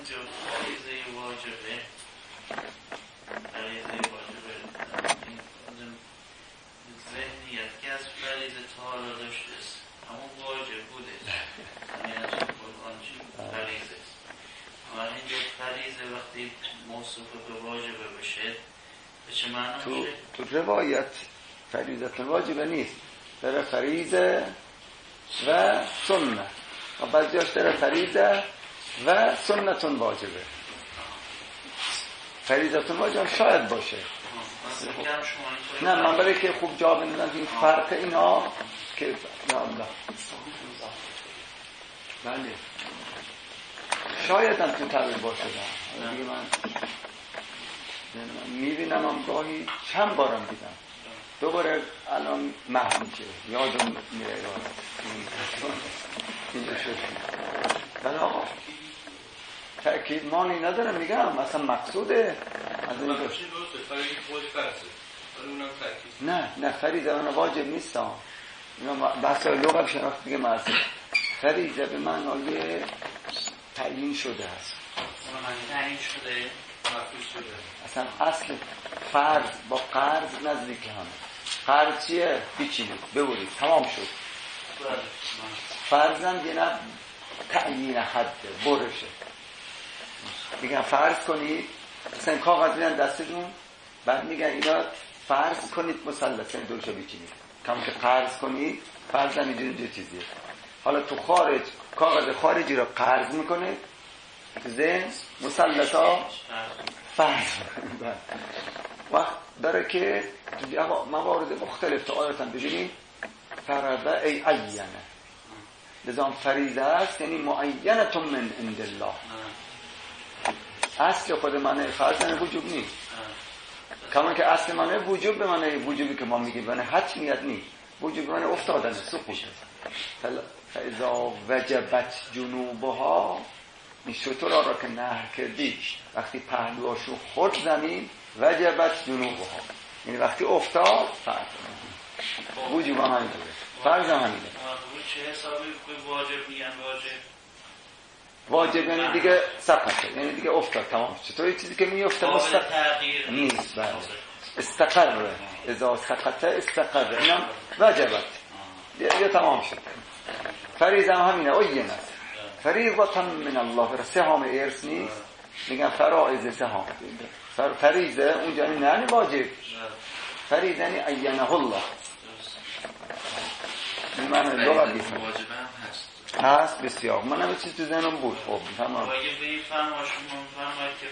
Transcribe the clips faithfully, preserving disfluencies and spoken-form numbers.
اونجا فریضه واجبه فریضه واجبه این ذهنیت که از فریضه تا حالا داشته است همون واجب بوده همین از قرآن چی فریضه است و اینجا فریضه وقتی موصوف به واجبه بشه به چه معنی تو, تو روایت فریضه واجبه نیست، داره فریضه و سنت و بعضیاش داره فریضه و سنتون واجبه. فریضتون واجبه شاید باشه. نه من برای که خوب جا بندازم این فرق اینا که یا الله بله شاید هم تو تعبیر باشه دیگه من میبینم هم گاهی چند بارم دیدم دوباره الان محو میشه یادم میره یادم اینجا شد بله آقا تأکید مانی ندارم میگم مثلا مقصوده از این داشت نه نه فریضه من واجب نیستم بحث های لغت شناخت دیگه مرسه فریضه به معنای تعیین شده است تعیین شده مفروض شده اصلا اصل فرض با قرض نزدیک همه. قرض چیه؟ بیچینید ببرید تمام شد. فرضم یه نه تعیین حده برشه میگن فرض کنید مثلا کاغذ میدن دستتون بعد میگن اینا فرض کنید مثلث این دورشو بیچینید کم که قرض کنید فرض هم اینجور اینجور چیزیه. حالا تو خارج کاغذ خارجی رو قرض میکنه ذهن مثلث ها فرض وقت داره که موارد مختلف تو آیاتن بجنید فرضه ای عینه لذا فریضه است یعنی معینتون من عند الله. اصل خود معنی فرض یعنی وجوب نیست کما که اصل معنی وجوب به معنی وجوبی که ما میگیم معنی حتمیت نیست وجوب معنی افتادن سقوط فاذا وجبت جنوبها این شطور را که نهر کردی وقتی پهلوهاشو خود زمین وجبت جنوبها یعنی وقتی افتاد فرض وجوب هم همینه فرض هم همینه. چه حسابی واجب میگن واجب واجب یعنی دیگه سقطه یعنی دیگه افتاد تمام. چطور یه چیزی که میفته مستقر نیست بله استقر اذا سقطه استقر اینم وجبت دیگه تمام شد. فریضه هم همینه اوین است فریضه من الله برای سهام ارث نیست میگن فرائض سهام فریضه اونجا نه واجب فریضه یعنی عینه الله این معنی لغت نیست هست بسیار من همه چیز تو ذهنم بود. خب تمام اگه به این فهم هاشون فهم که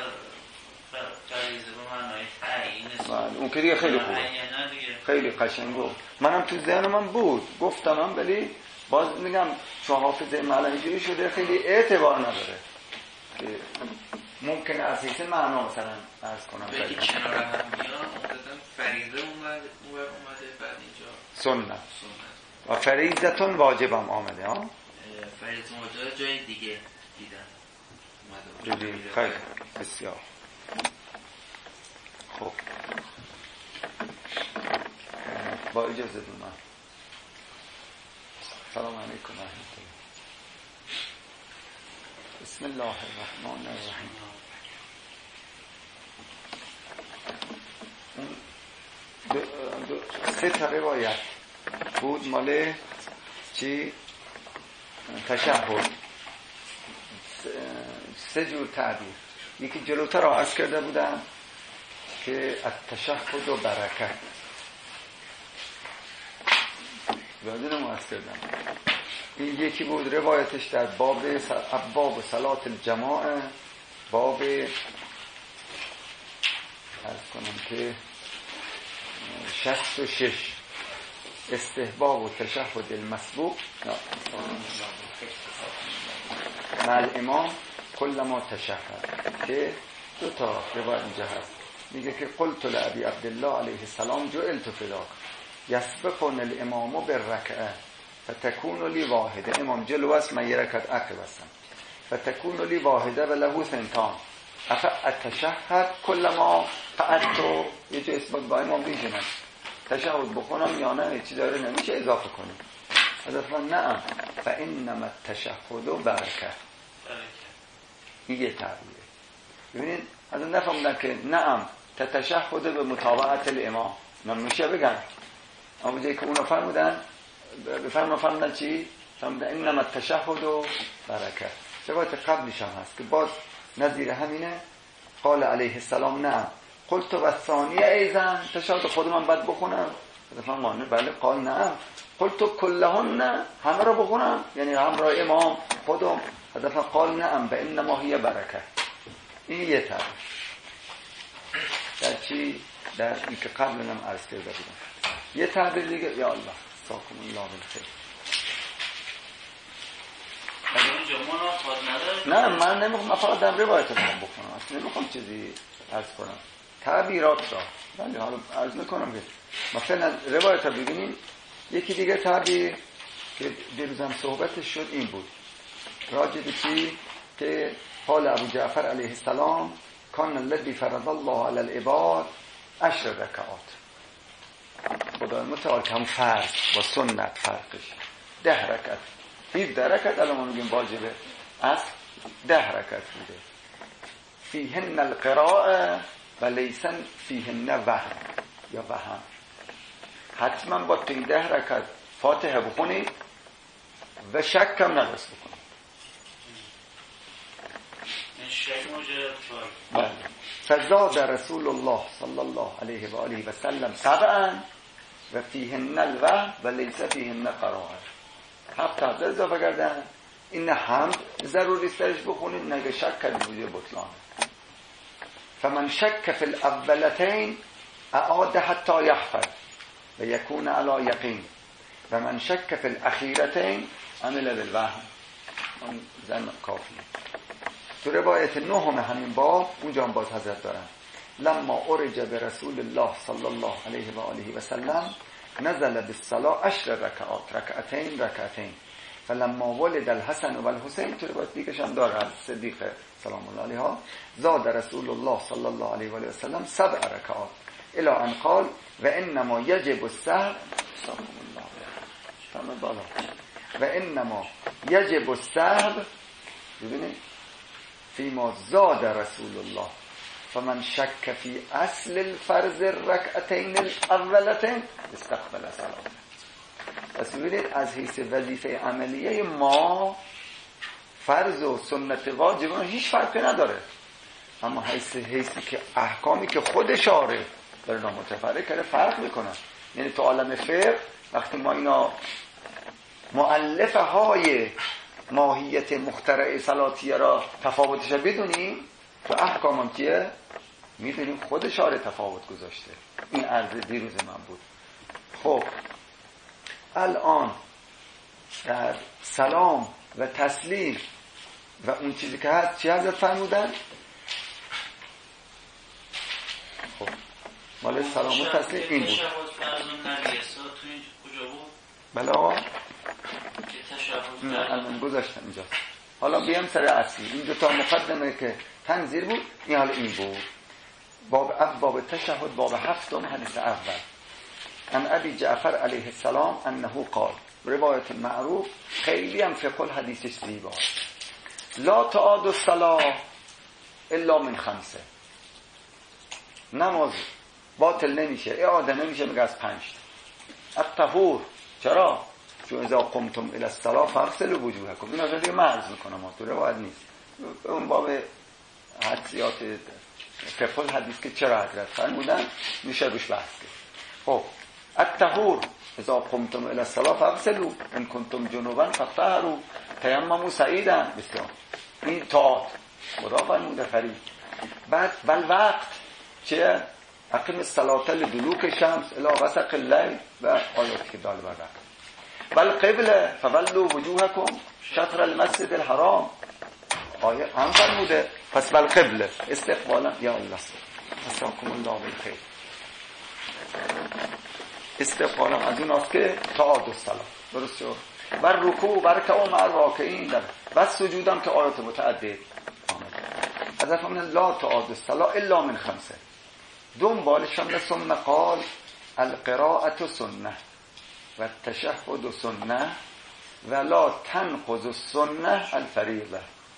فریضه به معنای تعیین اون که دیگه خیلی خوب خیلی قشنگه منم تو ذهنم بود گفتم هم ولی باز میگم چون حافظه معلم اینجوری شده خیلی اعتبار نداره که ممکنه از حیث معنا مثلا عرض کنم بگی کنار هم میان فریضه اومده بعد اینجا سنت و فریضتون واجبم آمده ها فریضه واجب جای دیگه دیدن دیدیم خیلی بسیار خب با اجازه دونا سلام علیکم و رحمت الله. بسم الله الرحمن الرحیم. دو دو سه تا روایت بود مال چی تشهد سه جور تعبیر یکی جلوتر رو عرض کرده بودم که التشهد و برکت یادم رو عرض کردم. این یکی بود روایتش در باب باب صلات الجماعه باب عرض کنم که شصت و شش استحباب و تشهد المسبوق مع الامام کل ما تشهد که دو تا روایت اینجا هست. میگه که قلت لابی عبدالله علیه السلام جعلت فداک یسبقون الامام بالرکعه فتكون لی واحده امام جلو است من یه رکعت عقب هستم فتكون لی واحده و له ثنتان افا التشهد کل ما قعدت یه جو اثبات با امام بیشنم تشهد بخونم یا نه چی داره نمیشه اضافه کنیم حضرت من نعم فانما التشهد برکه این یه تعبیره. ببینید از اون نفهمدن که نعم تتشهد به متابعت الامام، نمیشه بگن اما جایی که اونو فرمودن بفرمون فرمودن چی؟ فرمودن اینما التشهد و برکت. روایت قبلش هم هست که باز نظیر همینه. قال علیه السلام نعم قلت و ثانیه ایزن تشهد خود من بد بخونم؟ فرمانه بله. قال نعم قلت کلهن نه همه رو بخونم یعنی همراه امام خودم؟ هدفا قال نعم به انما هی برکت. این یه تعبیر. در چی؟ در این که قبل هم عرض کرده بودم. یه تعبیر دیگه یا الله ساکم الله بالخیر. نه من نمیخوام، من فقط در روایت رو بخونم، اصلا نمیخوام چیزی عرض کنم تعبیرات را. ولی حالا عرض میکنم که مثلا روایت رو ببینیم. یکی دیگه تعبیر که دیروزم صحبتش شد این بود راجع به چی؟ که قال ابو جعفر علیه السلام کان الذی فرض الله علی العباد عشر رکعات. خدای متعال که هم فرض با سنت فرقش ده رکعت هفده رکعت الان ما میگیم واجبه، اصل ده رکعت بوده. فیهن القراءه و لیسن فیهن وهم یا وهم. حتما با توی ده رکعت فاتحه بخونید و شک کم نقص بکنید. بله. فزاد رسول الله صلی الله علیه و آله و سلم سبعا و فیهن الوهم و لیس فیهن قراءه. هفت هفت اضافه کردن. این هم ضروری سرش بخونید، نگه شک کردید بوده بطلان. فمن شک فی الاولتین اعاد حتی یحفظ و یکون علی یقین و من شک فی الاخیرتین عمل بالوهم. اون زن کافیه. تو روایت نهم همین باب اونجا هم باز حضرت دارن لما ارج به رسول الله صلی الله علیه و آله و سلم نزل بالصلاه عشر رکعات رکعتین رکعتین فلما ولد الحسن و الحسین. تو روایت دیگه هم داره از صدیق سلام الله علیها زاد رسول الله صلی الله علیه و آله و سلم سبع رکعات الی ان قال و انما یجب السهو سلام الله علیه بالا و انما یجب السهو. ببینید فيما زاد رسول الله فمن شك في اصل الفرض الركعتين الاولتين استقبل الصلاه. پس ببینید از حیث وظیفه عملیه ما فرض و سنت واجب هیچ فرقی نداره، اما حیث حیثی که احکامی که خود شارع داره متفرق کرده فرق میکنه. یعنی تو عالم فقه وقتی ما اینا مؤلفه های ماهیت مخترع صلاتیه را تفاوتش بدونیم، تو احکام هم چیه؟ میدونیم خود شارع تفاوت گذاشته. این عرض دیروز من بود. خب الان در سلام و تسلیم و اون چیزی که هست چی حضرت فرمودن؟ خب مال سلام و تسلیم این بود. بله آقا الان گذاشتم اینجا. حالا بیام سر اصلی. این دو تا مقدمه که تنظیر بود این حالا این بود. باب باب تشهد باب هفتم حدیث اول ان ابی جعفر علیه السلام انه قال. روایت معروف خیلی هم فقه الحدیثش زیباست. لا تعاد الصلاة الا من خمسه. نماز باطل نمیشه، اعاده نمیشه مگه از پنج تا. الطهور. چرا؟ چون اذا قمتم الى الصلاه فاغسلوا وجوهكم. این از دیگه مرز میکنم ما تو روایت نیست. اون باب حدیثیات فقه الحدیث که چرا حضرت فرمودن میشه روش بحث کرد. خب الطهور اذا قمتم الى الصلاه فاغسلوا ان كنتم جنبا فطهروا تيمموا سعيدا. بسیار این طاعت خدا فرموده فرید. بعد بل وقت چه؟ اقیم الصلاه لدلوک الشمس الى غسق الليل و آیاتی که دال بر وقت. بل قبله فولوا وجوهكم شطر المسجد الحرام. آیه هم فرموده. پس بل قبله استقبالا. یا الله جزاكم الله بالخير. استقبالا از اون است که تعاد الصلاه. درست شد. بر رکوع بر رکوع مع الراکعین در بس سجودم که آیات متعدد آمده. از افهمنا لا تعاد الصلاه الا من خمسه. دنبالش هم ثم قال القراءة سنه و التشهد سنه و لا تنقض السنه الفریضه.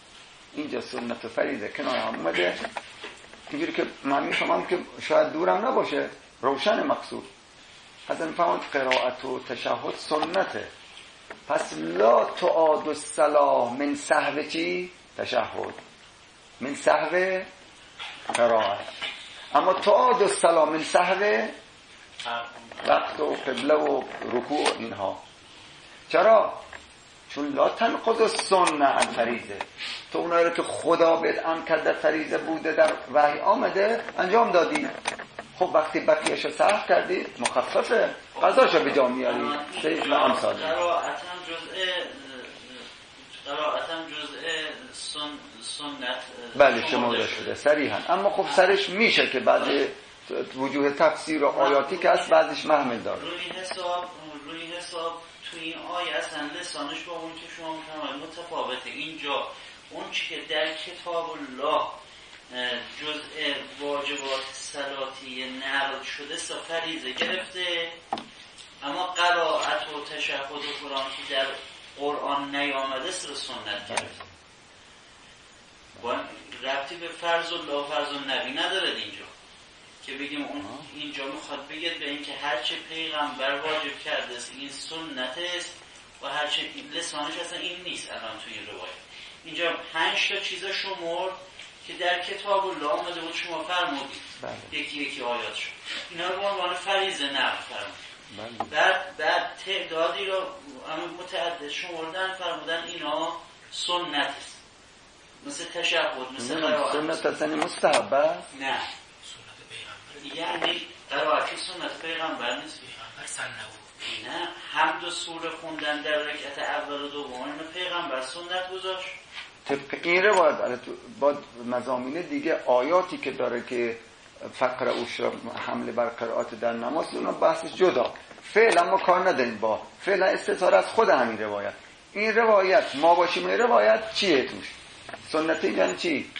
اینجا سنت و فریضه کنار هم اومده، اینجوری که من میفهمم که شاید دورم نباشه، روشن مقصود. حضرت میفهمد قرائت و تشهد سنته، پس لا تعاد الصلاة من سهو چی؟ تشهد، من سهو قرائت. اما تعاد الصلاة من سهو وقت و قبله و رکوع اینها. چرا؟ چون لا تنقض السنة الفریضه، تو اونایی رو که خدا بهت امر کرده فریضه بوده در وحی آمده انجام دادی، خب وقتی بقیه‌اش رو سهو کردی مخففه، قضاشو به جا میاری. و امثال قرائتاً جزء قرائتاً جزء سنت بله شمرده شده صریحاً. اما خب سرش میشه که بعضی وجوه تفسیر و آیاتی که هست بعضیش محمل داره. روی حساب روی حساب تو این آیه اصلا لسانش با اون که شما میفهمید متفاوته. اینجا اون چی که در کتاب الله جزء واجبات صلاتی نقل شده فریضه گرفته، اما قرائت و تشهد و قرآن که در قرآن نیامده سر سنت گرفته. با ربطی به فرض الله و فرض النبی نداره اینجا که بگیم اون اینجا میخواد بگید به اینکه هرچه پیغمبر واجب کرده است این سنت است و هرچه لسانش اصلا این نیست. الان توی این روایت اینجا پنج تا چیزا شمرد که در کتاب الله آمده بود، شما فرمودید یکی یکی آیات شد، اینا رو به عنوان فریضه نقل فرمودید. بعد بعد تعدادی رو متعدد شمردن فرمودن اینا سنت است، مثل تشهد، مثل قرائت. سنت اصلا مستحبه؟ نه، یعنی قرائت سنت پیغمبر نیست. پیغمبر سنت نه، حمد و سوره خوندن در رکعت اول و دوم اینو پیغمبر سنت گذاشت. طبق این روایت با مضامین دیگه آیاتی که داره که فقر اوش حمله بر قرائت در نماز، اونا بحثش جدا. فعلا ما کار نداریم با فعلا استثار از خود همین روایت. این روایت ما باشیم این روایت چیه توش؟ سنتی یعنی چی؟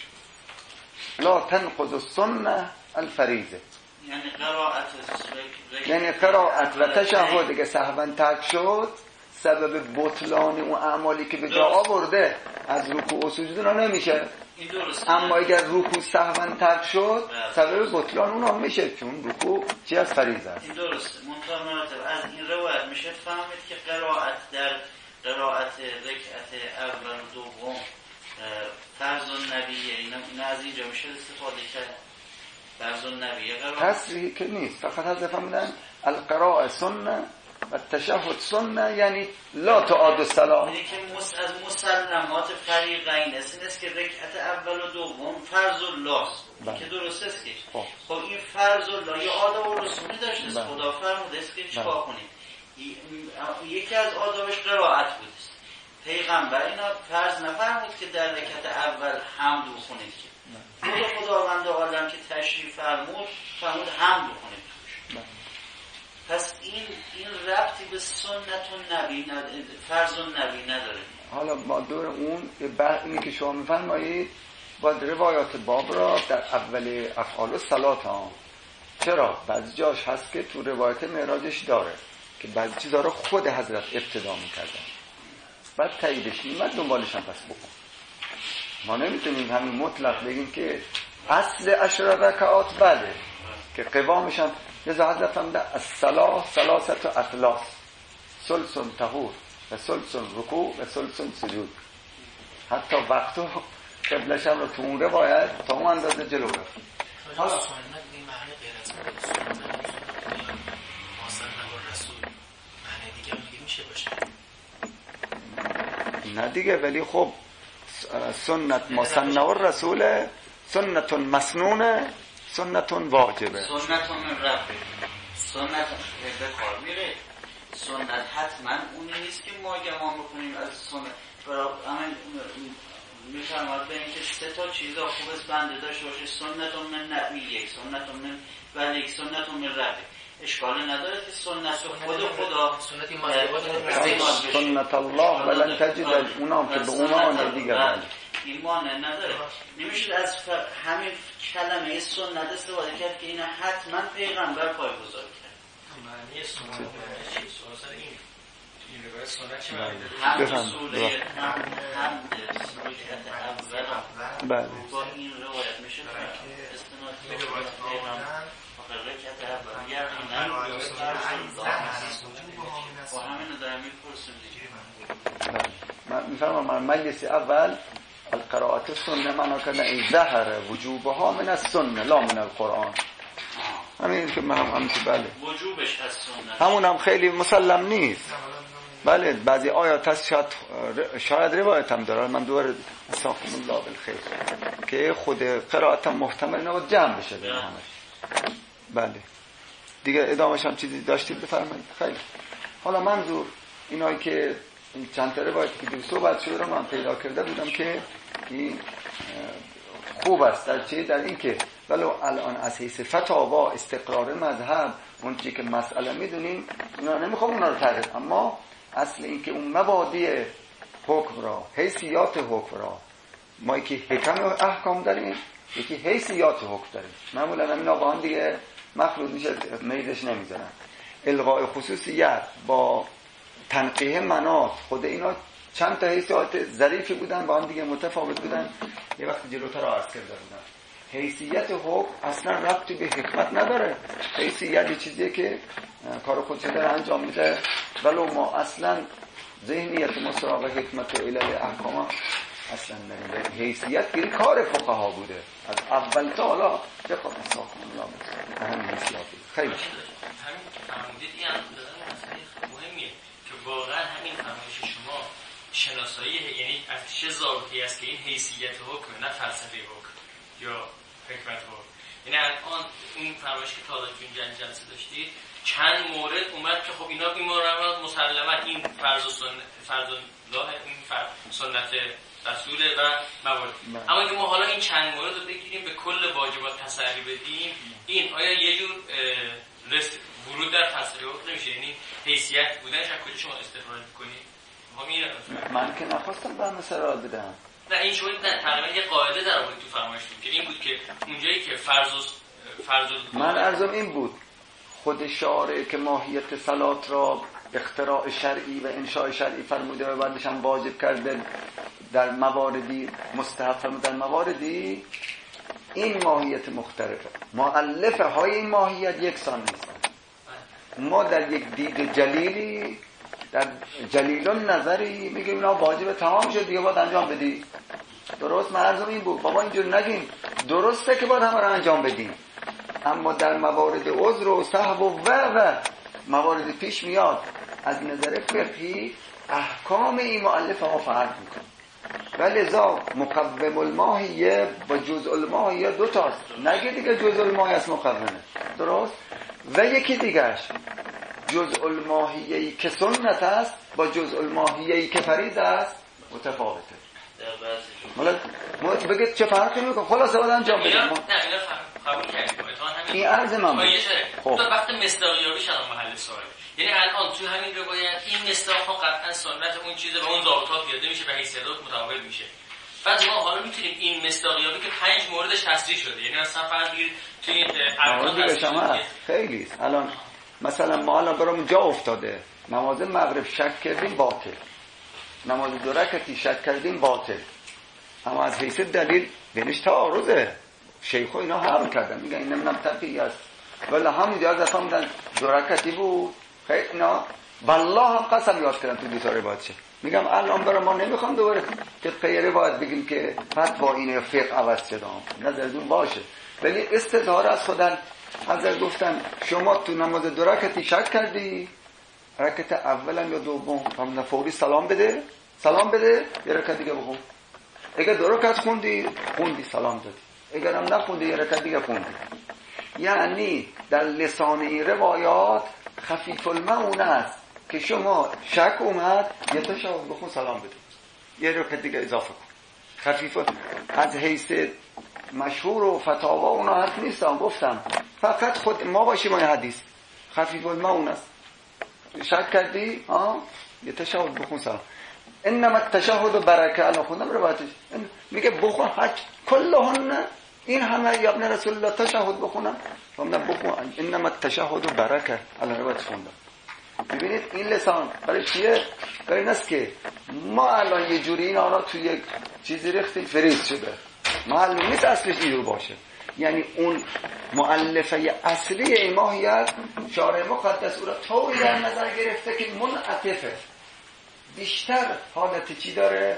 لا تنقض السنة الفریضه، یعنی قرائت یعنی قرائت و تشهد که سهوا ترک شد سبب بطلان اون اعمالی که به جا آورده از رکوع و سجود اونا نمیشه. اما اگر رکوع سهوا ترک شد سبب بطلان اونها میشه، چون رکوع چی از فریضه است. این درسته. منتها مراتب از این روایت میشه فهمید که قرائت در قرائت رکعت اول و دوم فرض النبیه، اینا از اینجا میشه استفاده کرد. فرض النبیه قرائت تصریحی که نیست، فقط حذف فرمودن القراءه سنه و تشهد سنه، یعنی لا تعاد الصلاة. یعنی که از مسلمات فریقین است این است که رکعت اول و دوم فرض الله است که درست است که خب این فرض الله یه آداب و رسومی داشته است. خدا فرموده است که چیکار کنید. یکی از آدابش قرائت بود. پیغمبر اینا فرض نفرمود که در رکعت اول حمد بخونید که خود خداوند عالم که تشریف فرمود فرمود حمد بخونید توش. پس این این ربطی به سنت النبی نداره، فرض النبی نداره. حالا ما دور اون اینی که شما میفرمایید با روایات باب را در اول افعال الصلات ها، چرا بعضی جاش هست که تو روایت معراجش داره که بعضی چیزا رو خود حضرت ابتدا میکردن بعد تاییدش نیمد دنبالش هم پس بکن. ما نمیتونیم همین مطلق بگیم که اصل عشر رکعات بله که قوامش هم لذا حضرت فرموده الصلاة ثلاثة اثلاث ثلث طهور و ثلث رکوع و ثلث سجود. حتی وقت و قبلش هم رو تو اون روایت تا اون اندازه جلو رفت. حالا سنت این معنی غیر از سنت ماسن و رسول معنی دیگه میگه میشه باشه نه دیگه، ولی خب سنت ماسن و رسول سنت مسنونه سنت واجبه. سنت من ربه سنت به کار میره. سنت حتما اونی نیست که ما گمان بکنیم از سنت. برای همین میفرماد به اینکه سه تا چیزا خوب است بنده داشته باشه. سنت من نبی یک، سنت من ولی یک، سنت من ربه. اشکال نداره که سنت خود خدا سنتی مذهبات سنت الله ولن تجد اونام که به اونام دیگه بله ایمان نداره. نمیشه از همین کلمه سنت استفاده کرد که اینا حتما پیغمبر پایه‌گذاری کرد. معنی سنت چیه؟ سوال این این روایت سنت چه معنی داره؟ هم سوره هم هم رکعت اول بله با این روایت میشه استناد به روایت امام آخر رکعت اول یعنی هم و همین دارم میپرسیم دیگه. من میفهمم من مجلس اول القراءات السنه معنا کردن این ظهر وجوبها من السنه لا من القرآن. همین که من هم که بله وجوبش از سنت همون هم خیلی مسلم نیست. بله بعضی آیات هست شاید شاید روایت هم داره. من دوباره استغفر الله بالخیر که خود قرائت هم محتمل نبود جمع بشه بین همش. بله دیگه ادامهش هم چیزی داشتید بفرمایید. خیلی حالا منظور اینایی که این چند تا روایتی که دو صحبت شده رو من پیدا کرده بودم که این خوب است در چی در این که ولو الان از حیث فتاوا استقرار مذهب اون چیزی که مسئله میدونیم اونا نمیخوام اونا رو تغییر، اما اصل این که اون مبادی حکم را حیثیات حکم را ما یکی حکم و احکام داریم یکی حیثیات حکم داریم. معمولا همین آقا هم دیگه مخلوط میشه میزش نمیذارن. الغاء خصوصیت با تنقیه مناط خود اینا چند تا حیثیات ظریفی بودن با هم دیگه متفاوت بودن. یه وقت جلوتر عرض کرده بودن حیثیت حکم اصلا ربطی به حکمت نداره. حیثیت یه چیزیه که کار خودش داره انجام میده، ولو ما اصلا ذهنیت ما سراغ حکمت و علل احکام اصلا نمیده. حیثیت گیری کار فقها بوده از اول تا حالا چه خود ساختن الله همین حیثیت خیلی همین فرمودید این هم مسئله مهمیه که واقعا همین فرمایش شما شناسایی یعنی از چه ضابطه‌ای است که این حیثیت حکم نه فلسفه حکم یا حکمت حکم. یعنی الان این فرمایشی که تا حالا تو این جلسه داشتید چند مورد اومد که خب اینا این مورد مسلما این فرض و سنت فرض الله این فرض سنت رسول و موارد، اما اگه ما حالا این چند مورد رو بگیریم به کل واجبات تسری بدیم این آیا یه جور رس ورود در فلسفه حکم نمیشه؟ یعنی حیثیت بودنش از کجا شما استفاده می‌کنید؟ من که نخواستم به مثال بدم. نه این شما نه تقریبا یه قاعده در بود تو فرمایشتون که این بود که اونجایی که فرض فرض من عرضم این بود خود شارع که ماهیت صلات را اختراع شرعی و انشاء شرعی فرموده و بعدش هم واجب کرده در مواردی مستحب فرموده در مواردی این ماهیت مختلفه. مؤلفه های این ماهیت یکسان نیستن. ما در یک دید جلیلی در جلیلون نظری میگیم اینا واجب تمام شد دیگه باید انجام بدی. درست مرزم این بود بابا اینجور نگیم درسته که باید همه رو انجام بدیم، اما در موارد عذر و سهو و و موارد پیش میاد از نظر فقهی احکام این مؤلفه ها فرق میکنه و لذا مقوم الماهیه با جزء الماهیه دو تاست. نگه دیگه جزء الماهیه است مقومه درست و یکی دیگرش جزء الماهیه‌ای که سنت است با جزء الماهیه‌ای که فرید است متفاوته. حالا ما بگید چه فرقی میکنه؟ خلاصه باید انجام بدیم. نه اینا قبول کردیم. این عرض من بود. خب تو وقت مصداقیابی شدن محل سوال. یعنی الان تو همین روایت این مصداق ها قطعا سنت اون چیزه و اون ضابطات پیاده میشه و حیثیت متفاوت میشه. بعد ما حالا میتونیم این مصداقیابی که پنج موردش تصریح شده یعنی مثلا فرض بگیرید تو این ارکان خیلی است. الان مثلا ما الان برام جا افتاده نماز مغرب شک کردیم باطل، نماز دو رکعتی شک کردیم باطل، اما از حیث دلیل بینش تعارضه. شیخ اینا حرام کردن میگن این نمیدونم تقیی است ولی همونجا از اصلا میگن دو رکعتی بود خیلی اینا والله هم قسم یاد کردن تو دیتا روایت شه. میگم الان برای ما نمیخوام دوباره که غیر روایت بگیم که فتوا اینه فقه عوض شده نظرتون باشه، ولی استظهار از خودن حضرت گفتن شما تو نماز دو رکعتی شک کردی رکعت اولا یا دوم هم فوری سلام بده سلام بده یه رکعت دیگه بخون. اگه دو رکعت خوندی خوندی سلام دادی، اگر هم نخوندی یه رکعت دیگه خوندی. یعنی در لسان این روایات خفیف المعون است که شما شک اومد یه تشهد بخون سلام بده یه رکعت دیگه اضافه کن. خفیف از حیث مشهور و فتاوا اونا حرف نیستم گفتم فقط خود ما باشیم این حدیث خفیف المعون است. شک کردی ها یه تشهد بخون سلام. انما التشهد برکه. الان خوندم روایتش میگه بخون حج کلهن این همه یا ابن رسول الله تشهد بخونم فهمنا بخون انما التشهد برکه. الان روایت خوندم ببینید این لسان برای چیه؟ برای این است که ما الان یه جوری این آنها توی یک چیزی ریختیم فریز شده، معلوم نیست اصلش اینجور باشه. یعنی اون مؤلفه اصلی این ماهیت شارع مقدس او را طوری در نظر گرفته که منعطفه، بیشتر حالت چی داره؟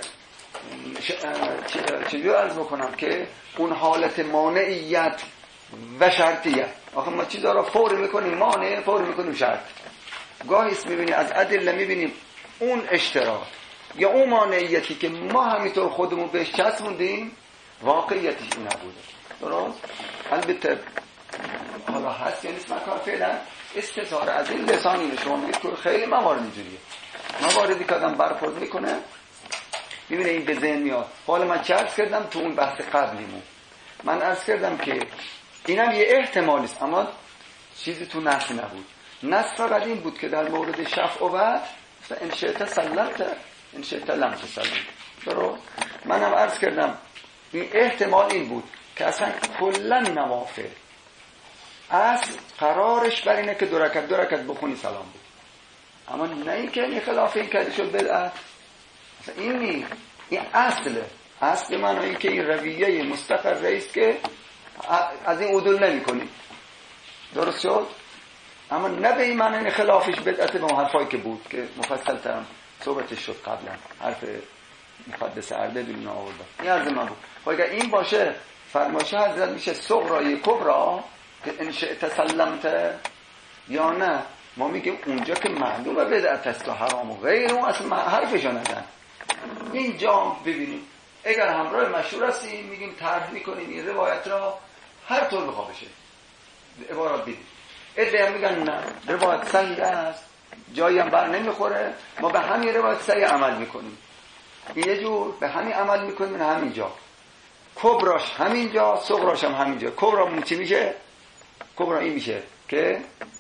چی رو عرض بکنم که اون حالت مانعیت و شرطیت. آخه ما چیزا را فور میکنیم مانع، فور میکنیم شرط. گاهی است میبینی از ادله میبینیم اون اشتراک یا اون مانعیتی که ما همینطور خودمون بهش چسبوندیم واقعیتش این نبوده. درست؟ البته حالا هست یا نیست مکان فعلا استظهار از این لسانی شما میگید که خیلی موارد اینجوریه، مواردی که آدم برخورد میکنه میبینه این به ذهن میاد. حالا من چه عرض کردم تو اون بحث قبلیمون؟ من عرض کردم که اینم یه احتمالی است اما چیزی تو نص نبود. نص فقط این بود که در مورد شفع و وعد ان شئت سلمت ان شئت لم تسلم. درست؟ منم عرض کردم این احتمال این بود که اصلا کلا نوافل اصل قرارش بر اینه که دو رکعت دو رکعت بخونی سلام بود، اما نه این که این خلاف این کرده شد بدعت. این نیست، این اصله. اصل من این که این رویه مستقر رئیس که از این عدول نمی کنی. درست شد؟ اما نه به این معنی این خلافش بدعت به حرفایی که بود که مفصل ترم صحبتش شد قبلا، حرف مقدس عرده دلون آورده این عرض من بود. اگر این باشه فرمایش حضرت میشه صغرای کبرا که ان شئت سلمت یا نه؟ ما میگیم اونجا که معلومه بدعت است و حرام و غیر اون اصلا حرفشو نزن. اینجا ببینیم اگر همراه مشهور هستیم میگیم طرح میکنیم این روایت را هر طور بخواه بشه عبارات بدیم. ادعا میگن نه روایت صحیح است، جایی هم بر نمیخوره، ما به همین روایت صحیح عمل میکنیم. این یه جور به همین عمل میکنیم، نه همینجا کبراش همینجا، صغراش هم همینجا. کبرا مون چی میشه؟ کبرا این میشه که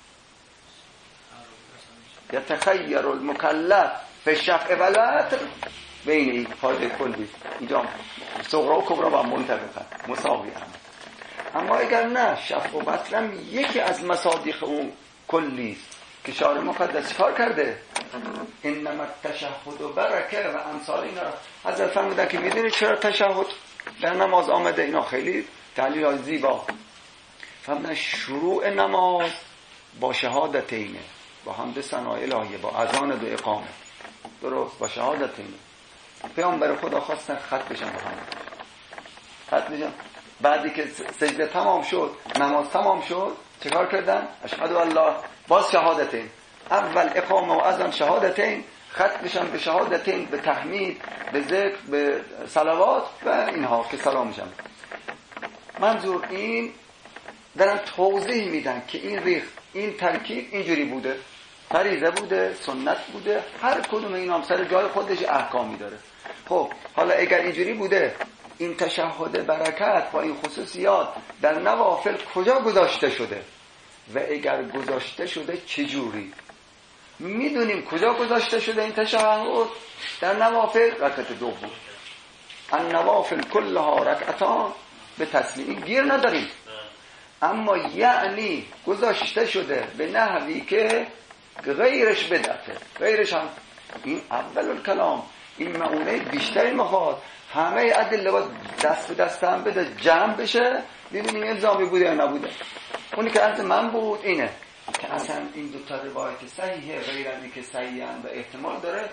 یتخیر المکلف فی شفع و لطر بین این فایده کلی. اینجا صغرا و کبرا با منطبقه مساوی هم. اما اگر نه شفع و بطرم یکی از مصادیق اون کلی که شارع مقدس کار کرده انما التشهد و برکه و امثال اینا حضرت فرمودن که میدونی چرا تشهد در نماز آمده؟ اینا خیلی تعلیل های زیبا. فرمودن شروع نماز با شهادتینه، با حمد ثنا الهیه، با اذان و اقامه. درست؟ با شهادتینه. پیامبر خدا خواستن خط بشن با هم خط بشن. بعدی که سجده تمام شد، نماز تمام شد، چه کار کردن؟ اشهد الله، باز شهادتین. اول اقامه و اذان شهادتین، خط بشن به شهادتین، به تحمید، به ذکر، به صلوات و اینها که سلام میشن. منظور این دارن توضیح میدن که این ریخ این ترکیب اینجوری بوده، فریضه بوده، سنت بوده، هر کدوم این هم سر جای خودش احکامی داره. خب حالا اگر اینجوری بوده این تشهد برکت با این خصوصیات در نوافل کجا گذاشته شده و اگر گذاشته شده چجوری؟ میدونیم کجا گذاشته شده این تشهد در نوافل؟ رکعت دوم. النوافل کلها رکعتان به تسلیم گیر نداریم، اما یعنی گذاشته شده به نحوی که غیرش بدعته. غیرش هم این اول الکلام این معونه بیشتری میخواد، همه ادله باید دست به دست هم بده جمع بشه ببینیم الزامی بوده یا نبوده. اونی که عرض من بود اینه که اصلا این دوتا روایت صحیحه، غیر از این که صحیحن و احتمال داره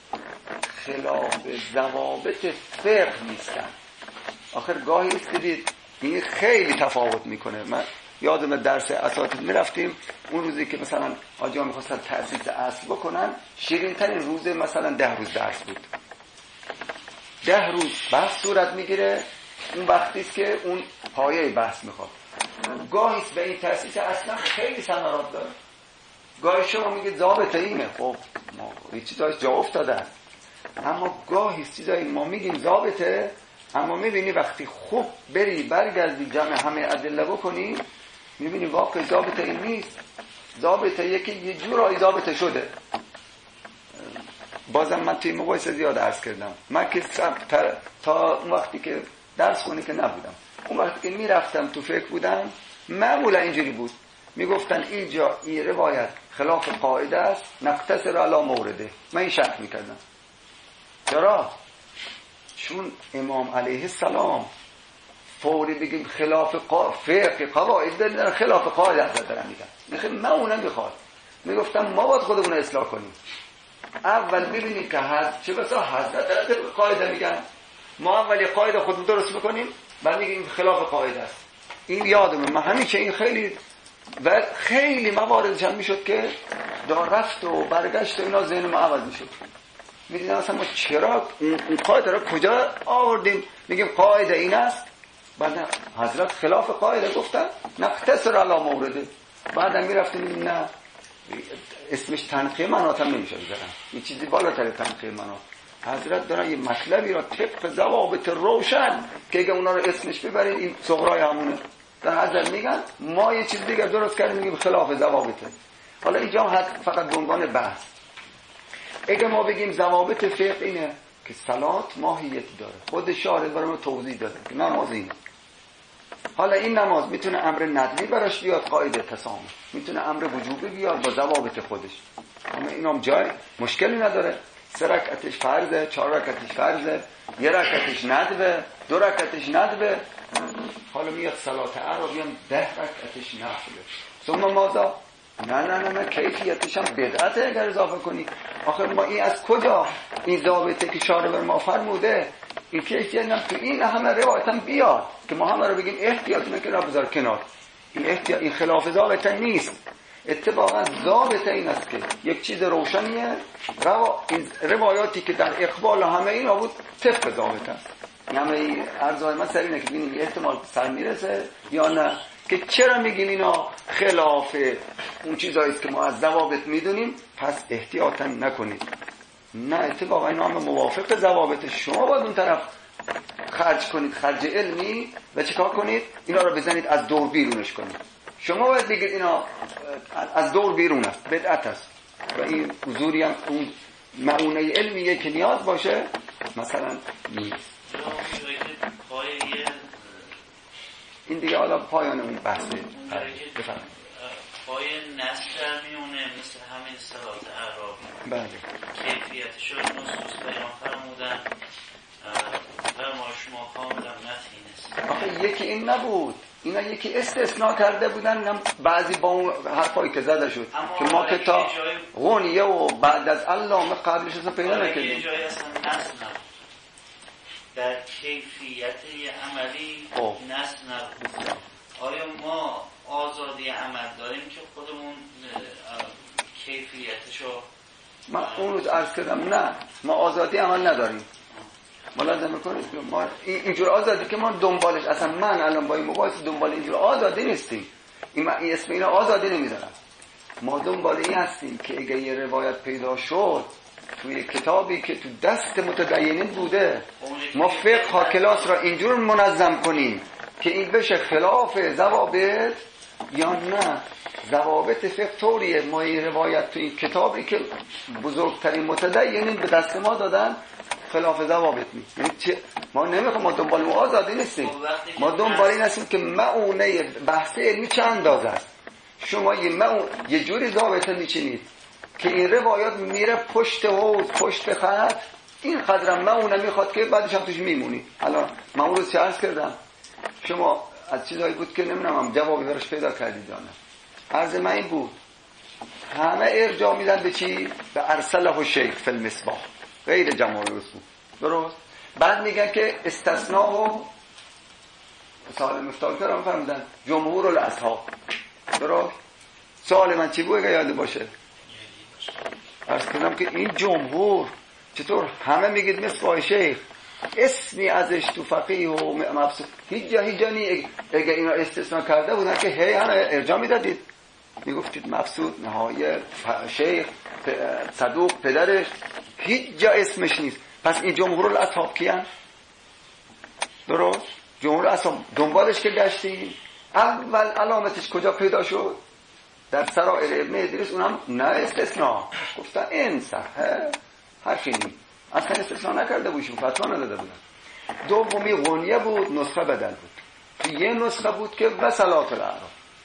خلاف ضوابط فقه نیستن. آخر گاهی است دیدید این خیلی تفاوت میکنه. من یادم درس اساتید میرفتیم اون روزی که مثلا آجا میخواستن تأسیس اصل بکنن، شیرین ترین روز مثلا ده روز درس بود. ده روز بحث صورت میگیره، اون وقتی است که اون پایه بحث میخواد. گاهی به این تأسیس اصلا خیلی ثمرات داره. گاهی شما میگه ضابطه اینه، خب ما یه چیزاش جا افتاده است. اما گاهی چیزایی ما میگیم ضابطه، اما میبینی وقتی خوب بری برگردی جمع همه ادله بکنی میبینی واقعا ضابطه این نیست. ضابطه یکی یه جورایی ضابطه شده. بازم من توی مقایسه زیاد عرض کردم، من که تا, تا اون وقتی که درس خونی که نبودم، اون وقتی که میرفتم تو فکر بودم معمولا اینجوری بود میگفتن اینجا این روایت خلاف قاعده است، نقتصر علی مورده. من این شک میکردم. چرا؟ چون امام علیه السلام فوری بگیم خلاف فقه قواعد دارن، خلاف قاعده حضرت دارن میگن. میخوام من اونم میخواد. میگفتم ما باید خودمون رو اصلاح کنیم. اول ببینیم که حضرت چه بسا حضرت دارن قاعده میگن، ما اولی قاعده خودمون درست بکنیم بعد میگیم خلاف قاعده است. این یادمه من همیشه این خیلی و خیلی مواردش هم میشد که دار رفت و برگشت و اینا ذهن ما عوض میشد. میدیدم اصلا ما چرا این قاعده رو کجا آوردیم؟ میگیم قاعده این است، بعد حضرت خلاف قاعده گفتن نقتصر علی مورده. بعدم میرفتیم میگیم نه اسمش تنقیه منات هم نمیشه بذارن، این چیزی بالاتر تنقیه منات. حضرت دارن یه مطلبی را طبق ضوابط روشن که اگه اونا رو اسمش ببرید این صغرای همونه در حضرت میگن ما یه چیز دیگر درست کردیم میگیم خلاف ضوابطه. حالا اینجا فقط به عنوان بحث اگه ما بگیم ضوابط فقه اینه که صلات ماهیتی داره، خود شارع برای ما توضیح داده که نماز اینه. حالا این نماز میتونه امر ندبی براش بیاد قاعده تسامح، میتونه امر وجوبی بیاد با ضوابط خودش، اما اینام جای مشکلی نداره. سه رکعتش فرضه، چهار رکعتش فرضه، یه رکعتش ندبه، دو رکعتش ندبه. حالا میاد صلات عربی هم ده رکعتش نفله. ثم ماذا؟ نه نه نه نه کیفیتش هم بدعته اگر اضافه کنی. آخر ما این از کجا این ضابطه که شارع بر ما فرموده این کیفیت هم تو این همه روایت هم بیاد که ما همه رو بگیم احتیاط نکنه بذار کنار. این احتیاط این خلاف ضابطه نیست، اتفاقا ضابطه این است که یک چیز روشنیه روا... این روایاتی که در اقبال همه اینا بود طبق ضابطه است. همه ارزای من سر اینه که ببینیم احتمال سر میرسه یا نه، که چرا میگیم اینا خلاف اون چیزایی است که ما از ضوابط میدونیم پس احتیاطا نکنید. نه اتفاقا اینا هم موافق ضوابط. شما باید اون طرف خرج کنید خرج علمی و چیکار کنید؟ اینا رو بزنید از دور بیرونش کنید. شما باید بگید اینا از دور بیرون است، بدعت است و این حضوری هم اون معونه علمیه که نیاز باشه مثلا نیست. این دیگه حالا پایان اون بحثه. بفرمایید. پای نصر در میونه مثل همین صلات عربی بله کیفیتش رو نصوص بیان فرمودن و ما شما کاملا متین است. آخه یکی این نبود، اینا یکی استثناء کرده بودن، بعضی با اون حرفایی که زده شد که ما که تا غنیه و بعد از علامه قبلش اصلا پیدا نکردیم. یه جایی اصلا نص نبود در کیفیت عملی نص نبود. آیا ما آزادی عمل داریم که خودمون کیفیتشو من اون روز عرض کردم نه ما آزادی عمل نداریم. ملاحظه کنید ما اینجور آزادی که ما دنبالش اصلا من الان با این مباحث دنبال اینجور آزادی نیستیم. این این اسم اینا آزادی نمیذارم. ما دنبال این هستیم که اگه یه روایت پیدا شد توی کتابی که تو دست متدینین بوده ما فقه ها کلاس را اینجور منظم کنیم که این بشه خلاف ضوابط یا نه ضوابط فقه طوریه. ما این روایت تو این کتابی که بزرگترین متدینین به دست ما دادن خلاف ضوابط نیست. یعنی چه ما نمیخوام ما دنبال ما آزادی نیستیم، ما دنبال این هستیم که معونه بحث علمی چه اندازه است. شما یه معون یه جوری ضابطه میچینید که این روایات میره پشت حوض پشت خط، این قدرم معونه میخواد که بعدش هم توش میمونی. الان من اون روز چه عرض کردم شما از چیزایی بود که نمیدونم جوابی براش پیدا کردید یا نه. عرض من این بود همه ارجاع میدن به چی؟ به ارسله شیخ فی المصباح غیر جمال رسول. درست؟ بعد میگن که استثناء و سوال مفتاح کردم فرمودن جمهور الاصحاب. درست؟ سوال من چی بود اگه یاد باشه؟ عرض کردم که این جمهور چطور همه میگید مصباح شیخ اسمی ازش تو فقیه و مبسوط هیچ جا هیچ جا نی اگه اینا استثناء کرده بودن که هی همه ارجاع میدادید میگفتید مبسوط نهایه شیخ صدوق پدرش هیچ جا اسمش نیست. پس این جمهور الاصحاب کیان؟ درست؟ جمهور الاصحاب دنبالش که گشتیم اول علامتش کجا پیدا شد؟ در سرائر ابن ادریس. اونم نه استثناء گفتن این صحه حرفی نیست اصلا استثناء نکرده بودشون فتوا نداده بودن. دومی غنیه بود نسخه بدل بود. یه نسخه بود که و صلات العرب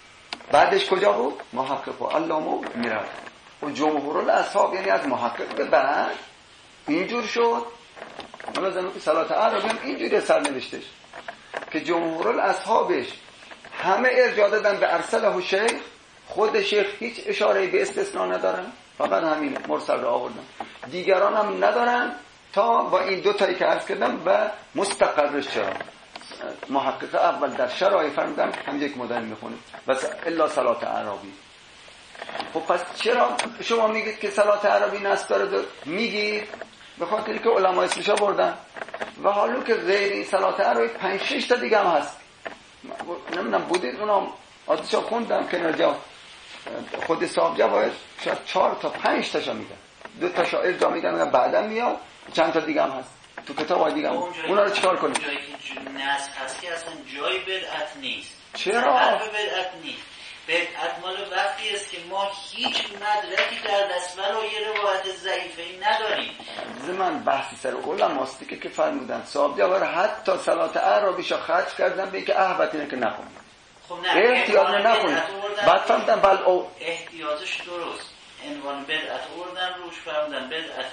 بعدش کجا بود؟ محقق و علامه میرفت و جمهور الاصحاب، یعنی از محقق به بعد اینجور شد. ملازمه که صلات عربی هم اینجوری سر نوشتش که جمهور الاصحابش همه ارجاع دادن به ارسله و شیخ، خود شیخ هیچ اشاره به استثناء ندارن، فقط همین مرسل را آوردن، دیگران هم ندارن تا با این دو تایی که عرض کردم و مستقرش چرا محقق اول در شرایع فرمودن هم یک مدن میخونه بس الا صلات عربی. خب پس چرا شما میگید که صلات عربی نص داره؟ میگید به خاطر که علما اسمشا بردن و حالا که غیر این صلات عربی پنج شش تا دیگه هم هست. نمیدونم بودید اونا آدشا خوندم که نجا خود صاحب جواهر شاید چهار تا پنج تاشا میگن، دو تا شاعر جا میگن بعدا میاد چند تا دیگه هم هست تو کتاب های دیگه هم. اونا رو چیکار کنیم؟ جایی که نص هست که اصلا جای بدعت نیست. چرا؟ حرف بدعت نیست. بدعت مال وقتی است که ما هیچ مدرکی در دست ولای روایت ضعیفه ای نداریم. زمان بحثی سر علماست که که فرمودن صاحب جواهر حتی صلات عربیشو خرج کردن به اینکه احبت اینه که نخونید. خب نه احتیاط نکنید. بعد فهمدن بل او احتیاطش درست. عنوان بدعت آوردن روش فرمودن بدعت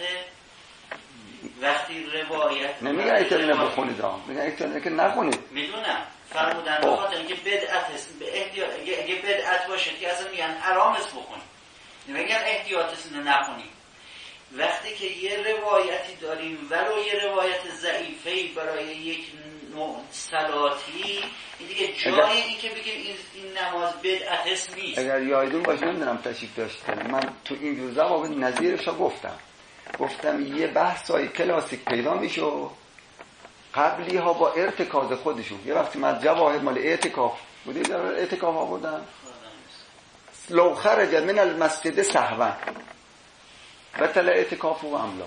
وقتی روایت نمیگه ایتونه نبخونید ها، میگه ایتونه که نخونید. میدونم فرمودن به خاطر اینکه بدعت است، به احتیاط اگه بدعت باشه که اصلا میگن حرام است بخونید، نمیگن احتیاط است نخونید. وقتی که یه روایتی داریم ولو یه روایت ضعیفه‌ای برای یک نوع صلاتی، این دیگه جای این که بگیم این, این نماز بدعت است نیست. اگر یادتون باشه نمیدونم تشریف داشتن، من تو این جور ضوابط نظیرش گفتم گفتم یه بحثای کلاسیک پیدا میشه قبلی ها با ارتکاز خودشون. یه وقتی من جواهر مال اعتکاف بودید در اعتکاف ها بودن لو خرج من المسجد سهوا بطل اعتکاف و عملا،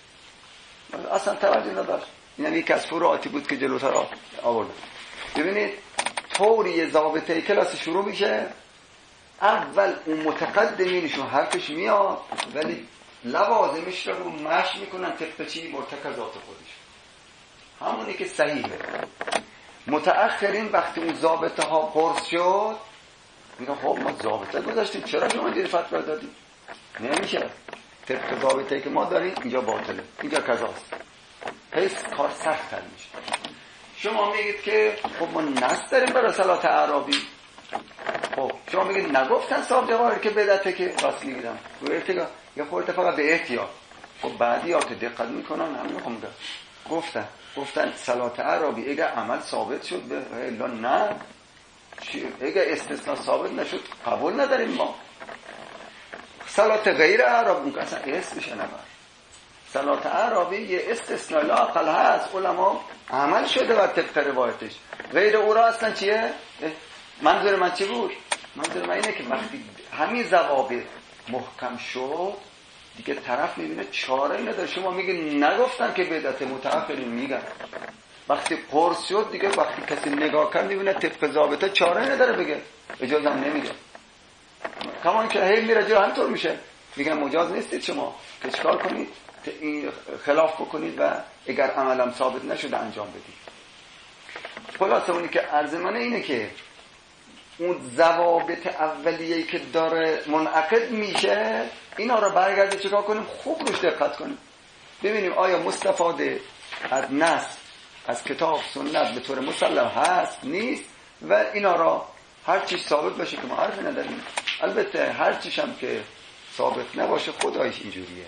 اصلا توجه نداشت. این هم یکی از فروعاتی بود که جلوتر آورد. ببینید طوری ضابطه کلاس شروع میشه، اول اون متقدمینشون حرفش میاد ولی لوازمش رو مشی میکنن طبق چی؟ مرتکزات خودش، همونی که صحیحه. متأخرین وقتی اون ضابطه ها قرص شد میگن خب ما ضابطه گذاشتیم چرا شما اینجوری فتوا دادیم؟ نمیشه، طبق ضابطه‌ای که ما داریم اینجا باطله، اینجا کذاست، پس کار سخت تر میشه. شما میگید که خب ما نص داریم برای صلات عربی، خب شما میگید نگفتن صاحب جواهر که بدعته، که راست میگیدم تو ارتقا یا خورده فقط به احتیاط. خب بعدی ها که دقت میکنن همین میخوام بگم گفتن گفتن صلات عربی اگر عمل ثابت شد به الا نه، اگر استثناء ثابت نشد قبول نداریم ما. صلات غیر عربی که اصلا اسمش نبر، صلات عربی یه استثناء لا اقل هست، علما عمل شده بر طبق روایتش. غیر او را اصلا چیه؟ منظور من چی بود؟ منظور من اینه که وقتی همین ضوابط محکم شد دیگه طرف میبینه چاره ای نداره. شما میگه نگفتن که بدعت، متأخرین میگن وقتی قرص شد دیگه وقتی کسی نگاه کرد میبینه طبق ضابطه چاره ای نداره بگه، اجازه هم نمیده. کمان که هی میره جا همطور میشه، میگن مجاز نیستید شما که چکار کنید این خلاف بکنید و اگر عملم ثابت نشده انجام بدید. خلاصه اونی که عرض منه اینه که اون ضوابط اولیه‌ای که داره منعقد میشه اینا رو برگرده چکار کنیم؟ خوب روش دقت کنیم ببینیم آیا مستفاده از نص از کتاب سنت به طور مسلم هست نیست، و اینا را هر چیز ثابت باشه که ما حرفی نداریم. البته هر چیز هم که ثابت نباشه خدایش اینجوریه،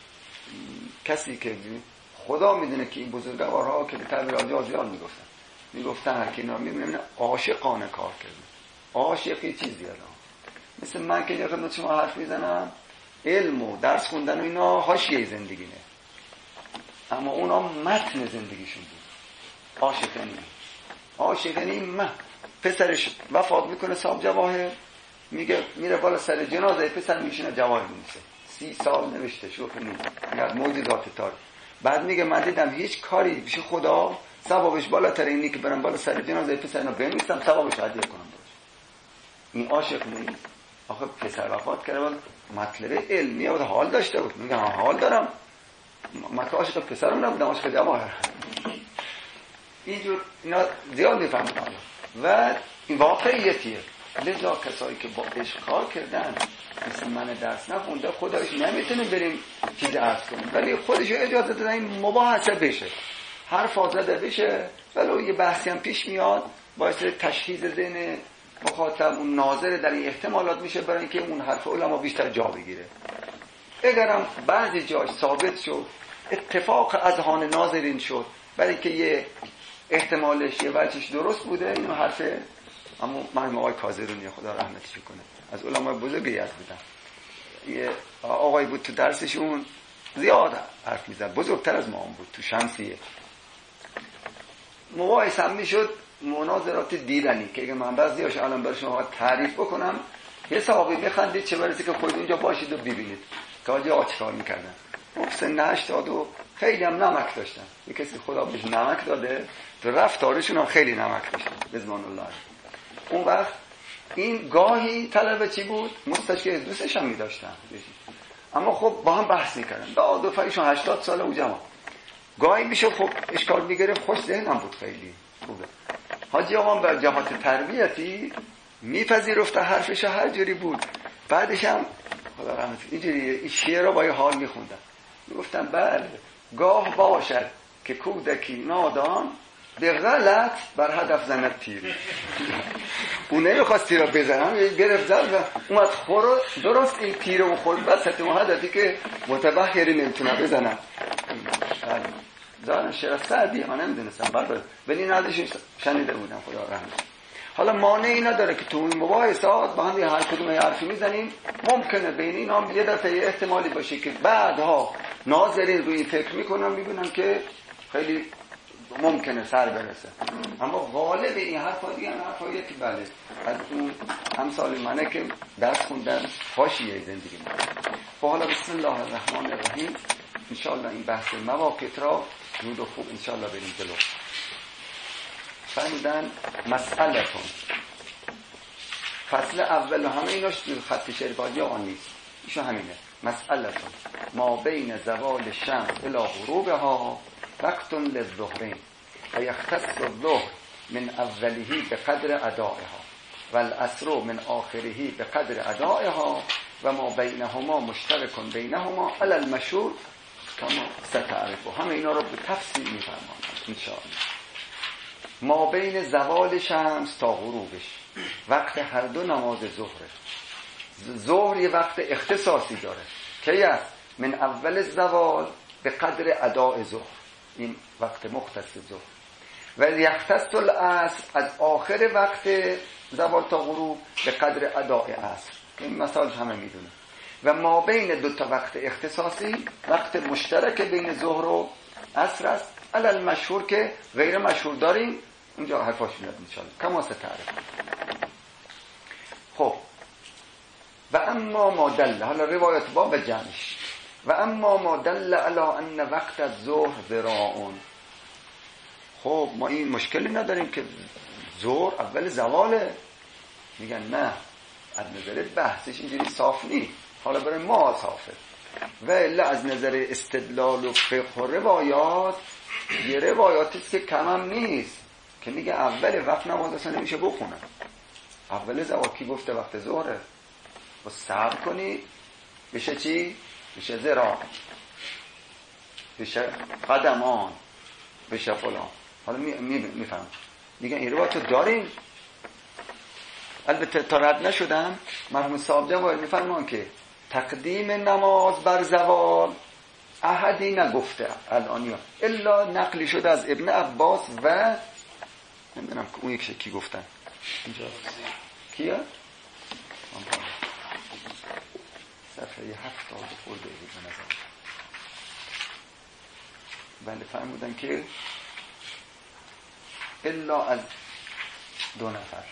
کسی که خدا میدونه که این بزرگوارها که به تعبیر آجازیان میگفتن میگفتن هر کی اینا میبینه عاشقانه کار کرده. عاشقی چیزی الان مثل من که خدمت شما حرف میزنم علم و درس خوندن و اینا حاشیه زندگی نه، اما اونا متن زندگیشون بود. عاشقانی عاشقانی من پسرش وفات میکنه صاحب جواهر میگه میره بالا سر جنازه پسر میشینه جواهر می‌نویسه، سی سال نوشته شوخی نیست، میگه معجزات تاریخ. بعد میگه من دیدم هیچ کاری پیش خدا ثوابش بالاتر اینی که برم بالا سر جنازه پسرنا بنویسم ثوابش هدیه کنم باشه. این عاشق نیست. آخه پسر وفات کرده بود مطلب علمی بود، حال داشته بود، میگه ها حال دارم، من که عاشق پسرم نبودم، عاشق جواهر. اینجور اینا زیاد میفهمم و این واقعیتیه. لذا کسایی که با عشق کار کردن مثل من درس نخونده خدایش نمیتونه بریم چیز عرض کنیم، ولی خودش اجازه دادن این مباحثه بشه، حرف آزاده بشه، ولی یه بحثی هم پیش میاد باعث تشخیص ذهن مخاطب اون ناظر در این احتمالات میشه برای اینکه اون حرف علما بیشتر جا بگیره. اگرم بعضی جاش ثابت شد اتفاق اذهان ناظرین شد برای اینکه یه احتمالش یه وجهش درست بوده، اینو حرف اما مرحوم آقای کاظرونی خدا رحمتش کنه از علمای بزرگی یاد بودن، یه آقای بود تو درسشون زیاد حرف میزد، بزرگتر از ما هم بود، تو شمسیه مباحث هم میشد، مناظرات دیدنی که اگه من بعضیاش الان برای شما تعریف بکنم حسابی میخندید چه برسه که خود اونجا باشید و ببینید که آجا چه کار میکردن. سن هشتاد و خیلی هم نمک داشتن، یه کسی خدا بهش نمک داده تو رفتارشون هم خیلی نمک داشتن بزمان الله. اون وقت این گاهی طلبه چی بود؟ مستشکل دوستش هم میداشتن، اما خب با هم بحث میکردن، با دو فایشون هشتاد ساله او جمع گاهی میشه خب اشکال میگرفت، خوش ذهنم بود خیلی خوبه. حاجی آقام بر جهات تربیتی میپذیرفت حرفش هر جوری بود، بعدش هم خدا رحمت اینجوری این شعر رو با یه حال میخوندن، میگفتن بله گاه باشد که کودکی نادان به غلط بر هدف زند تیر. اون نمیخواست تیر رو بزنم، گرفت زد و اومد خور درست این تیر رو خورد وسط اون هدفی که متبخری نمیتونه بزنم. دارن شعر سعدی ها نمیدونستم بله ولی نازش شنیده بودم خدا رحمت. حالا مانعی نداره که تو این مباحثات با هم یه هر کدوم حرفی میزنیم، ممکنه بین اینا یه دفعه احتمالی باشه که بعدها ناظرین روی فکر میکنن میبینن که خیلی ممکنه سر برسه، اما غالب این حرفا دیگه حرفایی که بله از اون امثال منه که درس خوندن حاشیه زندگی ما. خب حالا بسم الله الرحمن الرحیم انشاءالله این بحث مواقیت را زود و خوب انشاءالله بریم جلو. فرمودن مسئلتون فصل اول همه ایناش خط شرباجی آن نیست، ایشو همینه. مسئلتون ما بین زوال شمس الى غروبها وقت للظهرین و یختص الظهر من اوله به قدر ادائها و العصر من آخره به قدر ادائها و ما بینهما مشترک بینهما علی المشهور کما ستعرفو. همه اینا رو به تفصیل میفرماند انشاءالله. ما بین زوال شمس تا غروبش وقت هر دو نماز ظهره. ظهر یه وقت اختصاصی داره که است من اول زوال به قدر اداء ظهر، این وقت مختص ظهر، و یختص العصر از آخر وقت زوال تا غروب به قدر اداء عصر. این مثال همه میدونه. و ما بین دو تا وقت اختصاصی وقت مشترک بین ظهر و عصر است، علل مشهور که غیر مشهور داریم اونجا حرفاش میاد انشاءالله کما ستعرف. خب و اما ما دل، حالا روایت با به جمعش، و اما ما دل علی ان وقت الظهر ذراعون. خب ما این مشکلی نداریم که ظهر اول زواله، میگن نه از نظر بحثش اینجوری صاف نیست، حالا برای ما صافه، و الا از نظر استدلال و فقه و روایات یه روایاتی که کم هم نیست که میگه اول وقت نماز اصلا نمیشه بخونه، اول زوال کی گفته وقت ظهره، و صبر کنی بشه چی؟ بشه ذراع، بشه قدمان، بشه فلان. حالا میفهم میگن این روایتو داریم. البته تا رد نشدم مرحوم صاحب جواد میفرمان که تقدیم نماز بر زوال احدی نگفته الانیا الا نقلی شده از ابن عباس و نمیدونم اون یک شکی گفتن اینجا کیا؟ صفحه هفتاد خورده بود به نظر. بله فرمودن که الا از دو نفر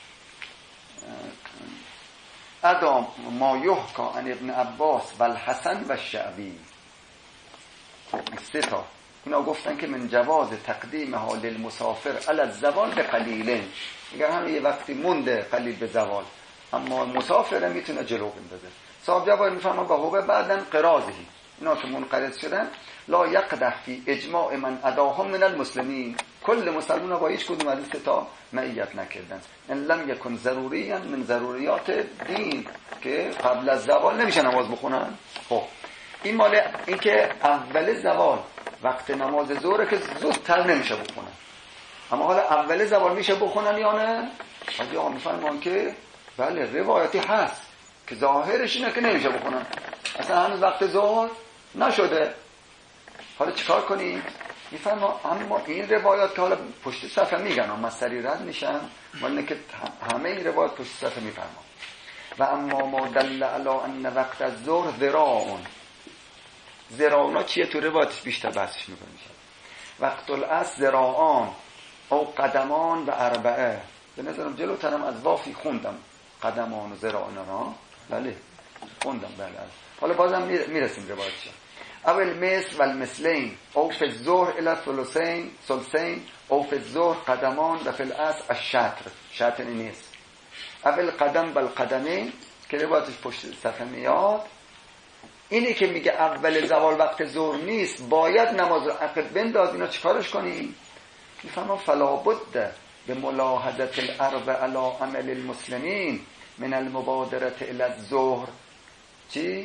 ادام ما یحکا عن ابن عباس و الحسن و الشعبی. خب سه تا اینا گفتن که من جواز تقدیم حال المسافر علی الزوال به قلیلین، اگر همه یه وقتی مونده قلیل به زوال اما مسافر میتونه جلو بندازه. صاحب جواب میفهمه با هو بعدن قرازهی، اینا که منقرض شدن لا یقدح فی اجماع من اداهم من المسلمین، کل مسلمان با هیچ کدوم از این ستا معیت نکردن. ان لم یکن ضروری من ضروریات دین که قبل از زوال نمیشه نماز بخونن. خب این مال این که اول زوال وقت نماز ظهر که زودتر نمیشه بخونن، اما حالا اول زوال میشه بخونن یا نه؟ حاجی آقا میفرمان که بله روایتی هست که ظاهرش اینه که نمیشه بخونن، اصلا هنوز وقت ظهر نشده. حالا چیکار کنیم؟ میفرما اما این روایات که حالا پشت صفحه میگن اما سری رد میشن، ولی که همه این روایات پشت صفحه میفرما و اما ما دل علی ان وقت الظهر ذراعون. ذراعونا چیه؟ تو روایتش بیشتر بحثش میکنه. وقت العصر ذراعان او قدمان و اربعه. به نظرم جلوترم از وافی خوندم قدمان و ذراعان را، بله خوندم بله. حالا بازم میرسیم روایتش. اول مثل و المثلین او فی الظهر الی ثلثین ثلثین او فی الظهر قدمان و فی العصر الشطر. شطر نیست. اول قدم بل قدمین که روایتش پشت صفحه میاد. اینی که میگه اول زوال وقت ظهر نیست، باید نماز رو عقب بنداز. اینا چیکارش کنیم؟ میفهمم فلا بد به ملاحظه الاربع علی عمل المسلمین من المبادره الی الظهر. چی؟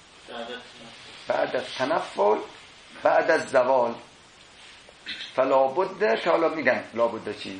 بعد از تنفل بعد از زوال. فلا بد که حالا میگن لا بد چی؟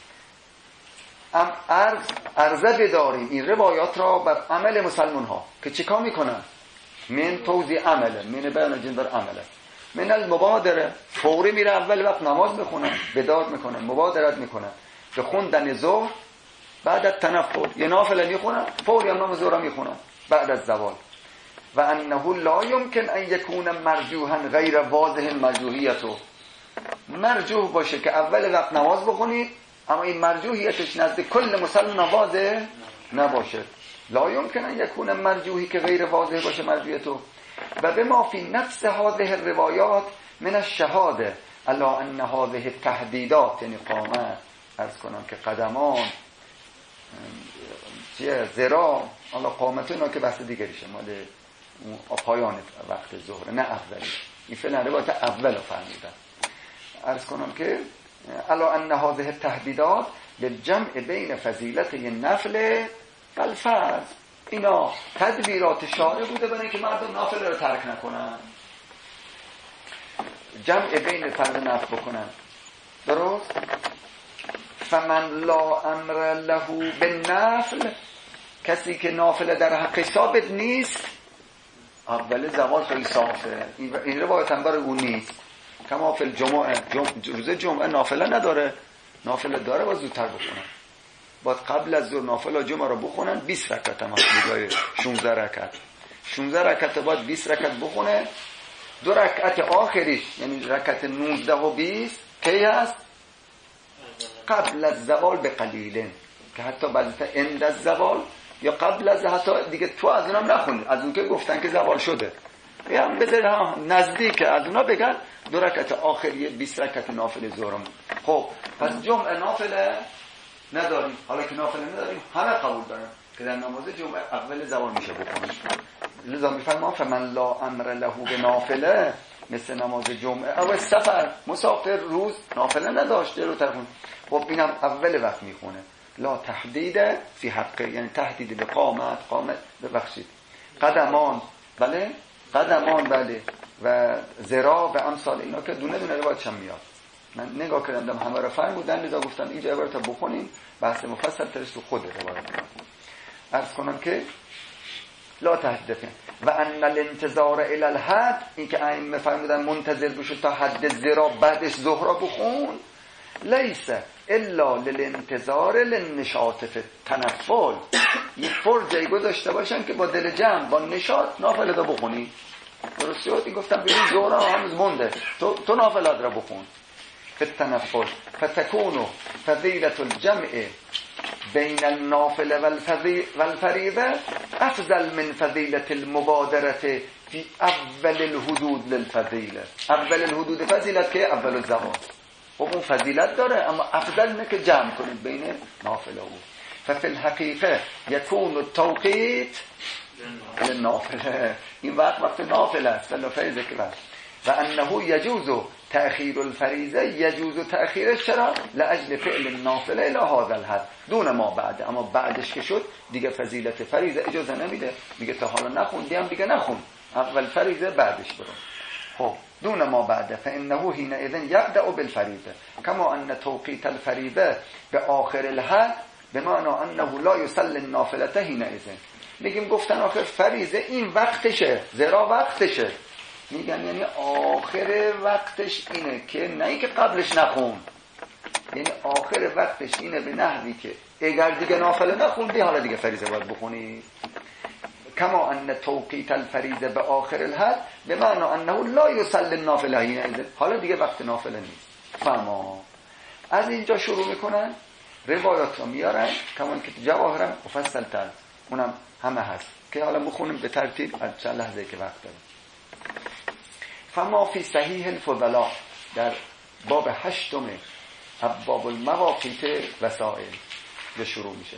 ام عرض عرضه بداریم این روایات را بر عمل مسلمان ها که چیکار میکنن؟ من توزیع عمله، من بیان جنبر عمله، من المبادره فوری میره اول وقت نماز میخونن، بدار میکنن، مبادرت میکنن به خوندن ظهر. بعد از تنفل یه نافله میخونن، فوری هم نماز ظهر میخونن بعد از زوال. و انه لا یمکن ان یکون مرجوحا غیر واضح مرجوحیتو. مرجوح باشه که اول وقت نماز بخونید اما این مرجوحیتش نزد کل مسلمان واضح نباشه. لا یمکن ان یکون مرجوحی که غیر واضح باشه مرجوحیتو. و به ما فی نفس هذه الروایات من الشهاده الا ان هذه التهدیدات، یعنی قامت عرض کنم که قدمان چیه ذراع، حالا قامت اینا که بحث دیگریشه مال پایان وقت ظهر نه اولی. این فعلا روایت اول رو فهمیدن. عرض کنم که الا ان هذه التهدیدات للجمع بین فضیلت النفل و الفرض. اینا تدبیرات شارع بوده برای اینکه مردم نافله رو ترک نکنن، جمع بین فرض و نفل بکنن. درست؟ فمن لا امر له بالنفل، کسی که نافله در حق ثابت نیست اول زوال خیلی صافه. این روایت هم برای اون نیست. کما فی الجمعه، جم... روز جمعه نافله نداره، نافله داره باید زودتر بخونن. باید قبل از ظهر نافله جمعه رو بخونن. بیست رکعت هم هست، شانزده رکعت شانزده رکعت باید بیست رکعت بخونه. دو رکعت آخریش یعنی رکعت نوزده و بیست کی هست؟ قبل از زوال به قلیلن، که حتی بعضی تا اند از زوال یا قبل از، حتی دیگه تو از اونم نخونید، از اون که گفتن که زوال شده یا بذارید نزدیک از اونا بگن دو رکعت آخری بیست رکعت نافله ظهرم. خب پس جمعه نافله نداریم. حالا که نافله نداریم همه قبول دارن که در نماز جمعه اول زوال میشه بکنیم. لذا میفرمان فمن لا امر له به نافله، مثل نماز جمعه او سفر مسافر روز نافله نداشت جلوتر خون، خب اینم اول وقت میخونه. لا تحدید فی حقه، یعنی تحدید به قامت، قامت ببخشید قدمان، بله قدمان بله و ذراع و امثال اینا که دونه دونه روایتش هم میاد. من نگاه کردم همه رو فهم بودن، لذا گفتم اینجا عبارت بخونیم بحث مفصل ترش تو خود روایت عرض کنم که لا تحدید و ان الانتظار الی الحد، این که ائمه فرمودن منتظر بشو تا حد ذراع بعدش ظهر بخون، لیس الا للانتظار للنشاط فی التنفل. یک فرجه گذاشته باشن که با دل جمع با نشاط نافله رو بخونی. درسته؟ این گفتم ببین ظهر هنوز مونده، تو تو نافله رو بخون فی التنفل فتكون فضیلة الجمع بین النافله والفریضه افضل من فضیلة المبادره فی اول الحدود للفضیله. اول الحدود فضیلت که اول الزمان، خب اون فضیلت داره اما افضل اینه که جمع کنید بین نافله و ففي الحقیقه یکون التوقیت نافله. این وقت وقت نافله است ولی فریضه که وقت و انه یجوز تأخیر الفریضه یجوز تأخیرش چرا؟ لأجل فعل النافله الى هذا الحد دون ما بعد. اما بعدش که شد دیگه فضیلت فریضه اجازه نمیده، میگه تا حالا نخوندی هم دیگه نخون، اول فریضه بعدش برو. خب دون ما بعد فانه حینئذ یبدأ بالفریضه کما ان توقیت الفریضه به آخر الحد بمعنی انه لا یصلی النافله حینئذ. میگیم گفتن آخر فریضه این وقتشه، زرا وقتشه، میگن یعنی آخر وقتش اینه که نه اینکه قبلش نخون، یعنی آخر وقتش اینه به نحوی که اگر دیگه نافله نخوندی حالا دیگه فریضه باید بخونی. کما ان توقیت الفریضه به آخر الحد به معنی انه لا یصلی النافله حینئذ، حالا دیگه وقت نافله نیست. فما از اینجا شروع میکنن روایات رو میارن کمان که جواهرم مفصل تر اونم همه هست که حالا بخونیم به ترتیب از چند لحظه که وقت داریم. فما فی صحیح الفضلاء در باب هشتم ابواب المواقیت وسائل به شروع میشه.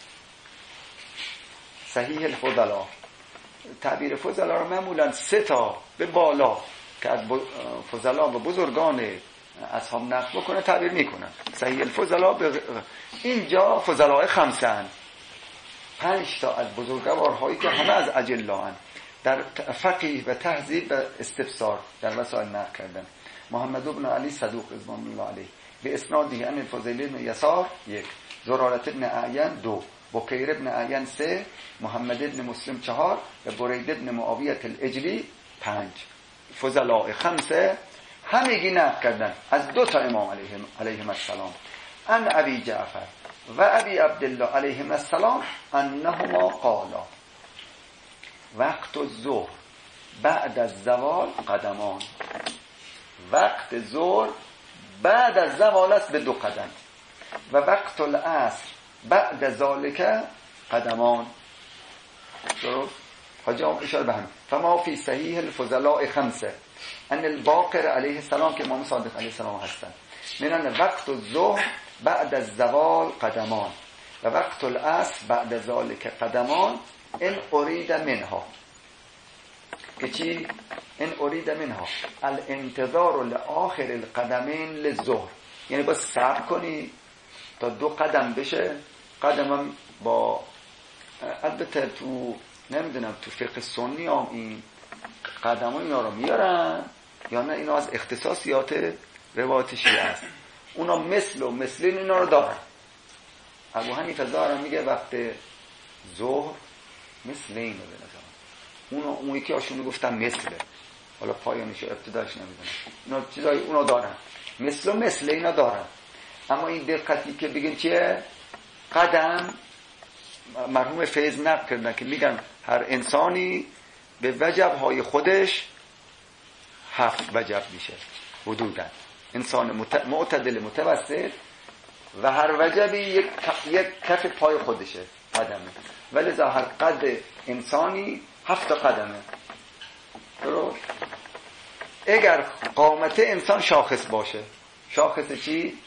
صحیح الفضلاء، تعبیر فضلا رو معمولا سه تا به بالا که از فضلا و بزرگان اصحاب نقل بکنه تعبیر میکنن. صحیح الفضلاء به اینجا فضلاء خمسه هن، پنج تا از بزرگوارهایی که همه از اجلا هن در فقیه و تهذیب و استفسار در وسائل نقل کردن. محمد بن علی صدوق رضوان الله علیه به اسناده ان الفضیل بن یسار یک، زرارت بن اعین دو، بکیر بن اعین سه، محمد بن مسلم چهار و برید بن معاویه الاجلی پنج. فضلاء خمسه همگی نقل کردن از دو تا امام علیهم علیهم السلام، ان ابی جعفر و ابی عبدالله علیهم السلام انهما قالا وقت الظهر بعد از زوال قدمان. وقت ظهر بعد از زوال است به دو قدم و وقت العصر بعد ذالک قدمان. درست؟ حاجی هم اشاره به هم. فما فی صحیح الفضلاء خمسه ان الباقر علیه السلام که امام صادق علیه السلام هستن میرن وقت الظهر بعد از زوال قدمان و وقت العصر بعد ذالک قدمان ان ارید منها که چی؟ ان ارید منها الانتظار لآخر القدمین للظهر، یعنی باید صبر کنی تا دو قدم بشه. قدمم با البته تو نمیدونم تو فقه سنی هم این قدم اینا رو میارن یا نه اینا از اختصاصیات روایت شیعه است. اونا مثل و مثلین اینا رو دارن. ابو حنیفه ظاهرا میگه وقت ظهر مثل اینو به نظر اونا اون یکی هاشون میگفتن مثله، حالا پایانش و ابتدایش نمیدونم، اینا چیزای اونا دارن مثل و مثل اینا دارن. اما این دقتی که بگیم چیه قدم، مرحوم فیض نقل کردن که میگن هر انسانی به وجبهای خودش هفت وجب میشه حدودا، انسان معتدل متوسط و هر وجبی یک یک کف پای خودشه قدمه، ولی ظاهر هر قد انسانی هفت قدمه. درست؟ اگر قامت انسان شاخص باشه، شاخص چی؟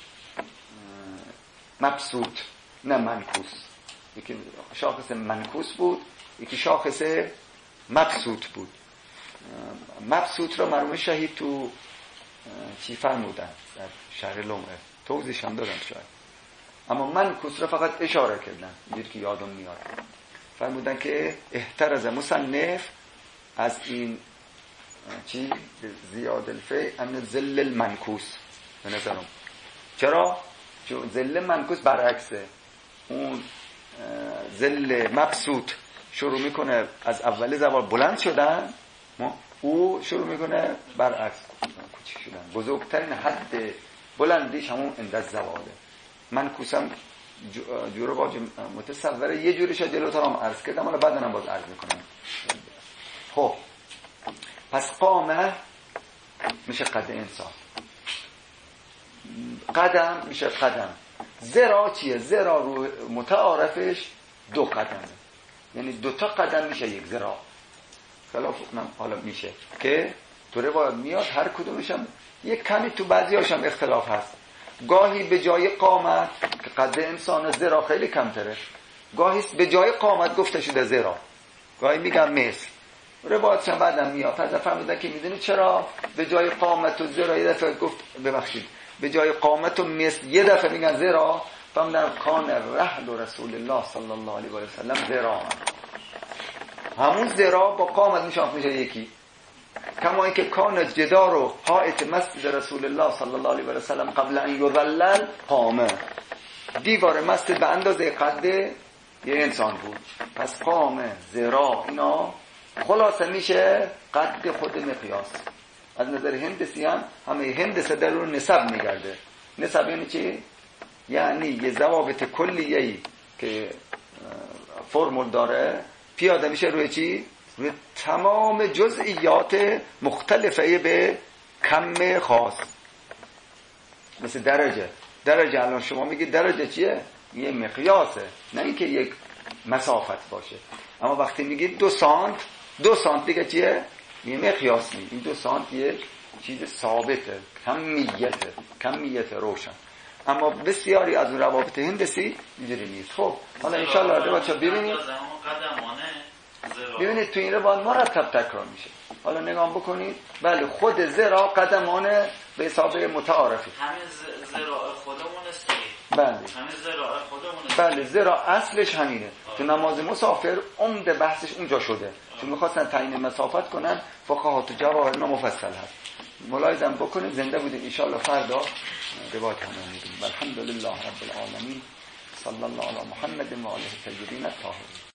مبسوط نه منکوس، یکی شاخص منکوس بود یکی شاخص مبسوط بود. مبسوط را مرحوم شهید تو چی فرمودن در شرح لمعه توضیحش هم دادم شاید، اما منکوس را فقط اشاره کردن دیر که یادم میاد. فرمودن که احترز مصنف از این چی زیاد الفی ان ذل المنکوس به نظرم. چرا؟ چون ذل منکوس برعکسه، اون ذل مبسوط شروع میکنه از اول زوال بلند شدن، او شروع میکنه برعکس کوچیک شدن. بزرگترین حد بلندیش همون اند زواله. منکوسم جوره باج متصوره یه جوری شد جلوتر هم عرض کردم، حالا بعد هم باز عرض میکنم. خب پس قامه میشه قد انسان، قدم میشه قدم. زرا چیه؟ زرا رو متعارفش دو قدمه، یعنی دو تا قدم میشه یک زرا. خلاف حالا میشه که تو روایت میاد هر کدومش هم یک کمی تو بعضیاش هم اختلاف هست. گاهی به جای قامت که قد انسان زرا خیلی کمتره، گاهی به جای قامت گفته شده زرا. گاهی میگم مثل روایتش هم بعدم میاد. پس فهمیدن که میدونی چرا به جای قامت و زرا یه دفعه گفت ببخشید به جای قامت و مثل یه دفعه میگن زرا. فهمیدن کان رحل رسول الله صلی الله علیه و سلم زرا، همون زرا با قامت میشافت میشه یکی. کما اینکه کان جدار و حائط مسجد رسول الله صلی الله علیه و سلم قبل ان یذلل قامه، دیوار مسجد به اندازه قد یه انسان بود. پس قامه زرا اینا خلاصه میشه قد خود مقیاس. از نظر هندسی هم همه هندسه در رو نسب میگرده. نسب یعنی چی؟ یعنی یه ضوابط کلیه‌ای که فرمول داره پیاده میشه روی چی؟ روی تمام جزئیات مختلفه به کم خاص. مثل درجه. درجه الان شما میگید درجه چیه؟ یه مقیاسه، نه اینکه یک مسافت باشه. اما وقتی میگید دو سانت، دو سانت دیگه چیه؟ یه مقیاس نی. این دو سانت یه چیز ثابته، کمیته، کمیت روشن. اما بسیاری از اون روابط هندسی اینجوری نیست. خب حالا انشالله رو بچه ببینید ببینید تو این روان مرتب تکرار میشه. حالا نگاه بکنید. بله خود زرا قدمانه به حساب متعارفی. همین زرا خودمون است. بله همین زرا خودمون است. بله زرا اصلش همینه. تو نماز مسافر عمده بحثش اونجا شده. چون می‌خواستن تعیین مسافت کنن فقهات و جواهر مفصل هست. ملاحظه بکنید. زنده بودید ان شاء الله فردا روایت هم می‌بینیم. الحمدلله رب العالمین. صلی الله علی محمد و آله الطاهرین الطاهرین.